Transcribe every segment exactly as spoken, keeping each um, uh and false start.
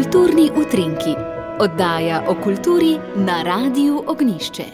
Kulturni utrinki, oddaja o kulturi na Radiu Ognjišče.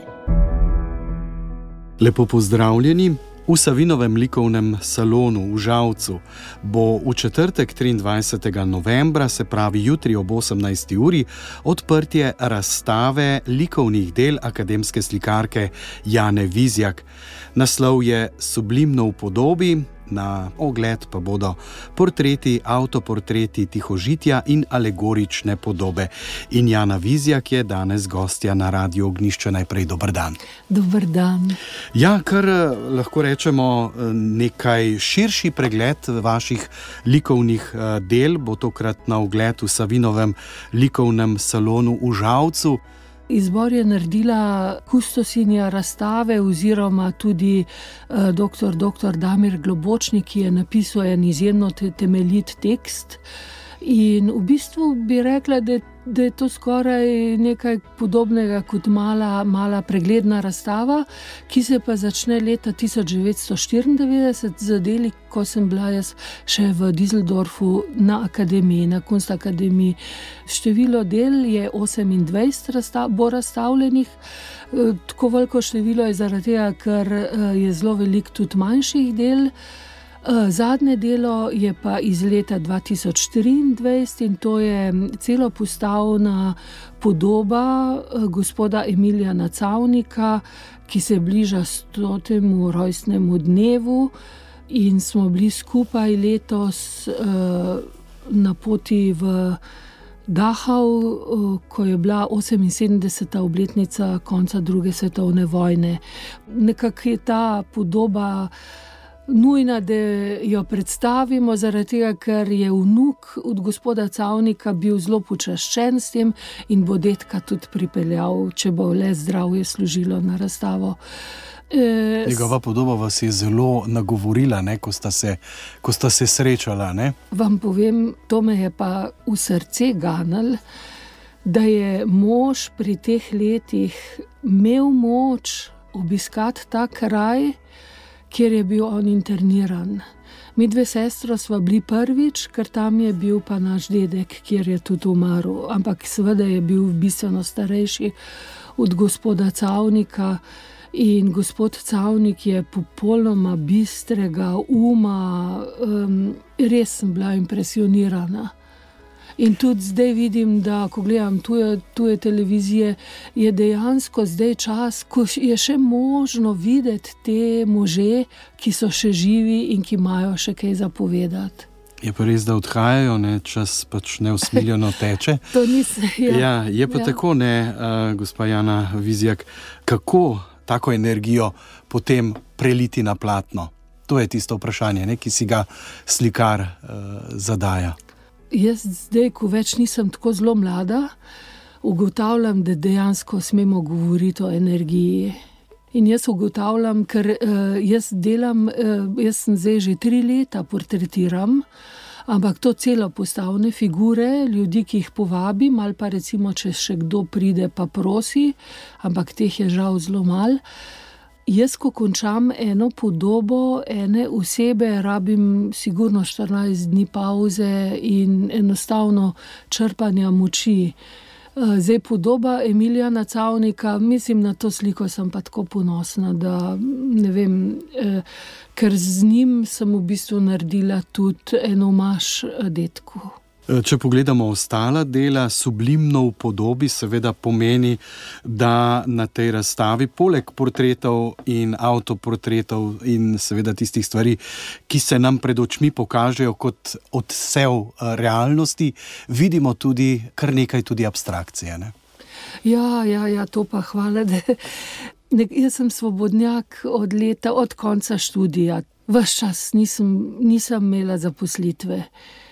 Lepo pozdravljeni. V Savinovem likovnem salonu v Žalcu bo v četrtek triindvajsetega novembra, se pravi jutri ob osemnajsti uri, odprtje razstave likovnih del akademske slikarke Jane Vizjak. Naslov je Sublimno v podobi, na ogled pa bodo portreti, avtoportreti tihožitja in alegorične podobe. In Jana Vizjak je danes gostja na Radiu Ognjišče. Najprej dober dan. Dober dan. Ja, kar lahko rečemo, nekaj širši pregled vaših likovnih del bo tokrat na ogled v Savinovem likovnem salonu v Žalcu. Izbor je naredila kustosinja razstave oziroma tudi eh, doktor, doktor Damir Globočnik, ki je napisal en izjemno temeljit tekst. In v bistvu bi rekla, da, da je to skoraj nekaj podobnega kot mala, mala pregledna razstava, ki se pa začne leta tisoč devetsto štiriindevetdeset z deli, ko sem bila jaz še v Düsseldorfu na akademiji, na Kunstakademiji. Število del je osemindvajset razstav, bo razstavljenih. Tako veliko število je zaradi tega, ker je zelo veliko tudi manjših del. Zadnje delo je pa iz leta dva tisoč triindvajset in to je celopostavna podoba gospoda Emilijana Cavnika, ki se bliža stotemu rojstnemu dnevu, in smo bili skupaj letos uh, na poti v Dachau, uh, ko je bila oseminsedemdeseta obletnica konca druge svetovne vojne. Nekako je ta podoba nujna, da jo predstavimo, zaradi tega, ker je vnuk od gospoda Cavnika bil zelo počaščen s tem in bo dedka tudi pripeljal, če bo le zdravje služilo, na razstavo. E, Njegova podoba vas je zelo nagovorila, ne, ko sta se, ko sta se srečala, ne? Vam povem, to me je pa v srce ganilo, da je mož pri teh letih imel moč obiskati ta kraj, kjer je bil on interniran. Mi dve sestro sva bili prvič, ker tam je bil pa naš dedek, kjer je tudi umrl. Ampak seveda je bil bistveno starejši od gospoda Cavnika. In gospod Cavnik je popolnoma bistrega uma, um, res sem bila impresionirana. In tudi zdaj vidim, da ko gledam tuje, tuje televizije, je dejansko zdaj čas, ko je še možno videti te može, ki so še živi in ki imajo še kaj zapovedati. Je pa res, da odhajajo, ne, čas pač neusmiljeno teče. To nisem, ja. Ja, je pa ja. Tako, ne, uh, gospa Jana Vizjak, kako tako energijo potem preliti na platno? To je tisto vprašanje, ne, ki si ga slikar uh, zadaja. Jaz zdaj, ko več nisem tako zelo mlada, ugotavljam, da dejansko smemo govoriti o energiji. In jaz ugotavljam, ker uh, jaz delam, uh, jaz sem zdaj že tri leta portretiram, ampak to celopostavne figure, ljudi, ki jih povabim, ali pa recimo, če še kdo pride pa prosi, ampak teh je žal zelo malo. Jaz, ko končam eno podobo ene osebe, rabim sigurno štirinajst dni pauze in enostavno črpanja moči. Zdaj podoba Emilijana Cavnika, mislim, na to sliko sem pa tako ponosna, da ne vem, ker z njim sem v bistvu naredila tudi en omaž dedku. Če pogledamo ostala dela, Sublimno v podobi seveda pomeni, da na tej razstavi poleg portretov in avtoportretov in seveda tistih stvari, ki se nam pred očmi pokažejo kot odsev realnosti, vidimo tudi kar nekaj tudi abstrakcije, ne? Ja, ja, ja, to pa hvala, da jaz sem svobodnjak od leta, od konca študija. Ves čas nisem, nisem imela zaposlitve.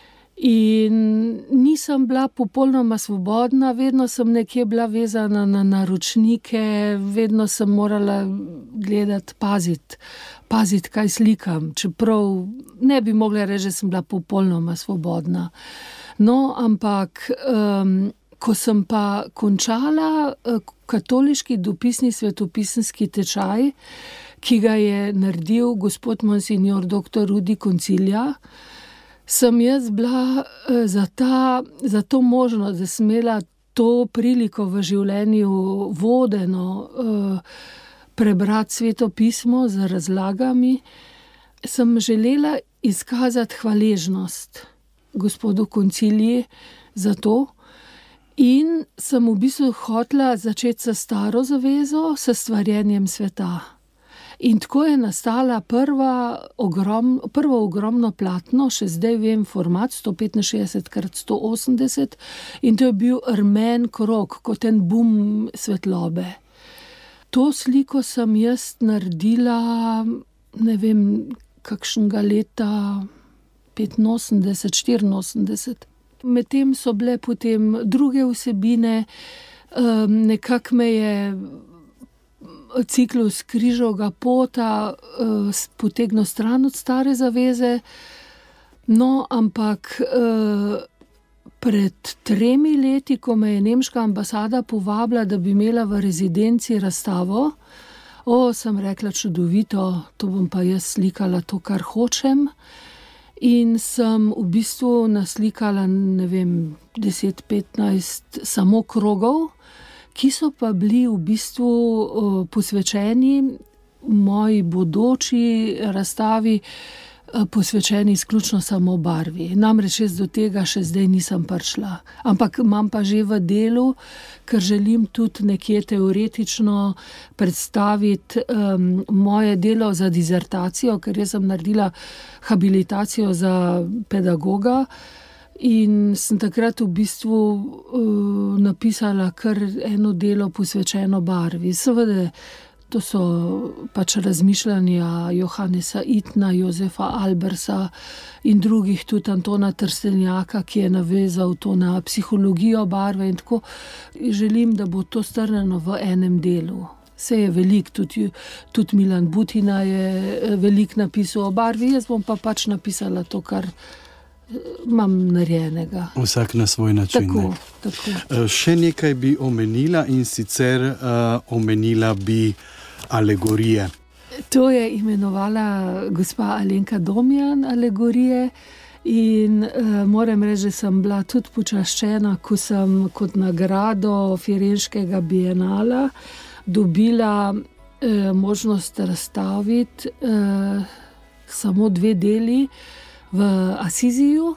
In nisem bila popolnoma svobodna, vedno sem nekje bila vezana na naročnike, vedno sem morala gledati, paziti, paziti, kaj slikam, čeprav ne bi mogla reči, da sem bila popolnoma svobodna. No, ampak um, ko sem pa končala uh, katoliški dopisni svetopisenski tečaj, ki ga je naredil gospod monsignor doktor Rudi Koncilja, sem jaz bila za, ta, za to možnost, da sem imela to priliko v življenju vodeno uh, prebrati Sveto pismo z razlagami, sem želela izkazati hvaležnost gospodu Konciliji za to in sem v bistvu hotela začeti s staro zavezo, s stvarjenjem sveta. In tako je nastala prva ogrom, prvo ogromno platno, še zdaj vem format, sto petinšestdeset krat sto osemdeset, in to je bil rmen krog, kot en bum svetlobe. To sliko sem jaz naredila, ne vem, kakšnega leta petinosemdeset, štiriinosemdeset. Medtem so bile potem druge vsebine, um, nekako me je ciklus Križovega pota uh, potegnil stran od stare zaveze, no, ampak uh, pred tremi leti, ko me je nemška ambasada povabila, da bi imela v rezidenci razstavo, o, sem rekla, čudovito, to bom pa jaz slikala to, kar hočem. In sem v bistvu naslikala, ne vem, deset, petnajst samo krogov, ki so pa bili v bistvu uh, posvečeni moji bodoči razstavi, uh, posvečeni izključno samo barvi. Namreč jaz do tega še zdaj nisem prišla. Ampak imam pa že v delu, ker želim tudi nekje teoretično predstaviti um, moje delo za dizertacijo, ker jaz sem naredila habilitacijo za pedagoga. In sem takrat v bistvu uh, napisala kar eno delo posvečeno barvi. Seveda, to so pač razmišljanja Johannesa Itna, Josefa Albersa in drugih, tudi Antona Trstenjaka, ki je navezal to na psihologijo barve in tako. Želim, da bo to strnjeno v enem delu. Vse je veliko, tudi, tudi Milan Butina je veliko napisal o barvi, jaz bom pa pač napisala to, kar imam narejenega. Vsak na svoj način. Tako, tako. Še nekaj bi omenila in sicer uh, omenila bi alegorije. To je imenovala gospa Alenka Domjan alegorije in uh, moram reči, da sem bila tudi počaščena, ko sem kot nagrado Firenškega bienala dobila uh, možnost razstaviti uh, samo dve deli v Asiziju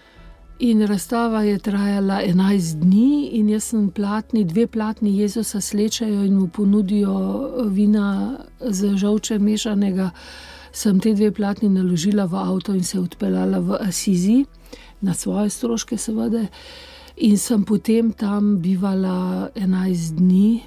in razstava je trajala enajst dni in jaz sem platni, dve platni Jezusa slečajo in mu ponudijo vina z žolčem mešanega, sem te dve platni naložila v avto in se odpeljala v Asizi, na svoje stroške seveda, in sem potem tam bivala enajst dni.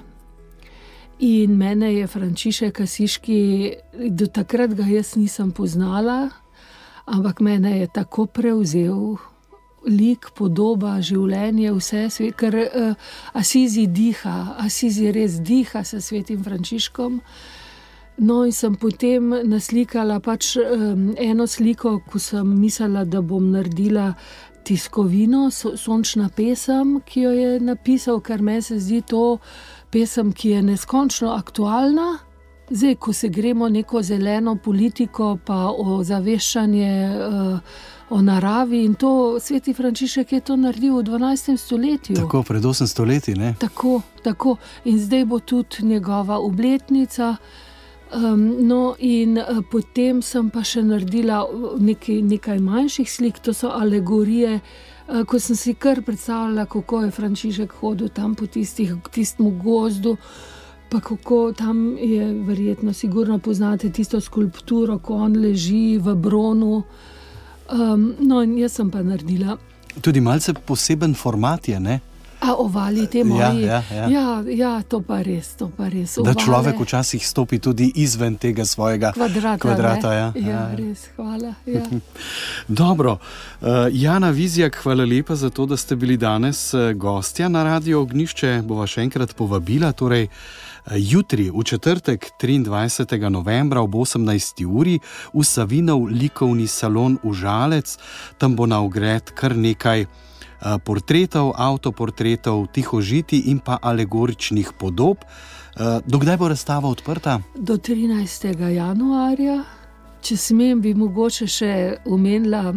In mene je Frančišek Asiški, do takrat ga jaz nisem poznala, ampak mene je tako prevzel lik, podoba, življenje, vse, ker uh, Asizi diha, Asizi res diha s svetim Frančiškom. No in sem potem naslikala pač um, eno sliko, ko sem mislila, da bom naredila tiskovino, so, sončna pesem, ki jo je napisal, ker meni se zdi to pesem, ki je neskončno aktualna. Zdaj, ko se gremo neko zeleno politiko, pa o zaveščanje uh, o naravi in to, sveti Frančišek je to naredil v dvanajstem stoletju. Tako, pred osemsto leti, ne? Tako, tako. In zdaj bo tudi njegova obletnica. Um, no in uh, potem sem pa še naredila nekaj, nekaj manjših slik, to so alegorije, uh, ko sem si kar predstavljala, kako je Frančišek hodil tam po tistih, tistem gozdu, pa kako tam je, verjetno, sigurno poznate tisto skulpturo, ko on leži v bronu. Um, no, in jaz sem pa naredila. Tudi malce poseben format je, ne? A ovali te moji? Ja, ja, ja. Ja, ja, to pa res, to pa res. Da človek včasih stopi tudi izven tega svojega kvadrata. kvadrata ja. Ja, ja, res, hvala. Ja. Dobro, uh, Jana Vizjak, hvala lepa za to, da ste bili danes gostja na Radio Ognjišče. Bova še enkrat povabila, torej jutri, v četrtek, triindvajsetega novembra ob osemnajsti uri v Savinov likovni salon Užalec. Tam bo na ogled kar nekaj portretov, avtoportretov, tihožitij in pa alegoričnih podob. Dokdaj bo razstava odprta? Do trinajstega januarja. Če smem, bi mogoče še omenila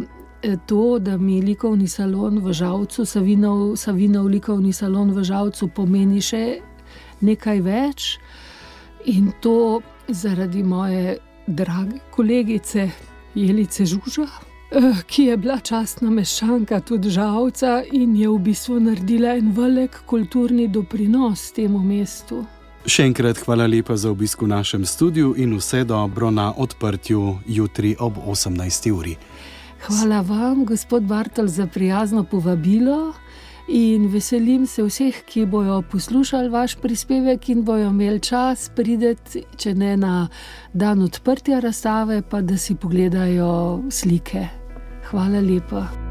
to, da mi likovni salon v Žalcu, Savinov, Savinov likovni salon v Žalcu pomeni še nekaj več. In to zaradi moje drage kolegice Jelice Žuža, ki je bila častna meščanka tudi Žalca in je v bistvu naredila en velik kulturni doprinos temu mestu. Še enkrat hvala lepa za obisk v našem studiu in vse dobro na odprtju jutri ob osemnajsti uri. Hvala vam, gospod Bartol, za prijazno povabilo in veselim se vseh, ki bojo poslušali vaš prispevek in bojo imeli čas prideti, če ne na dan odprtja razstave, pa da si pogledajo slike. Hvala lepa.